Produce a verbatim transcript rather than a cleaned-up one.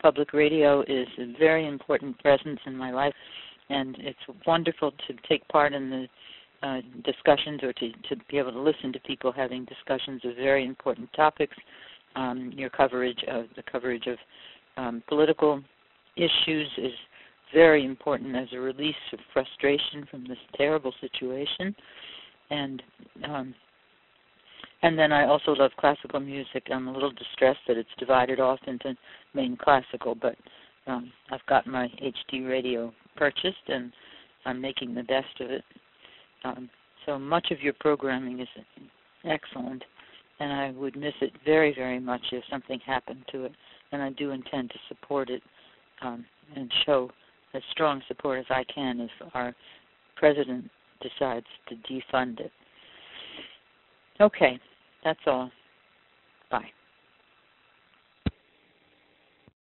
Public Radio is a very important presence in my life, and it's wonderful to take part in the uh, discussions or to, to be able to listen to people having discussions of very important topics. Um, your coverage of the coverage of um, political issues is very important as a release of frustration from this terrible situation. And um, and then I also love classical music. I'm a little distressed that it's divided off into main classical, but um, I've got my H D radio purchased, and I'm making the best of it. Um, so much of your programming is excellent, and I would miss it very, very much if something happened to it. And I do intend to support it um, and show as strong support as I can if our president decides to defund it. Okay, that's all. Bye.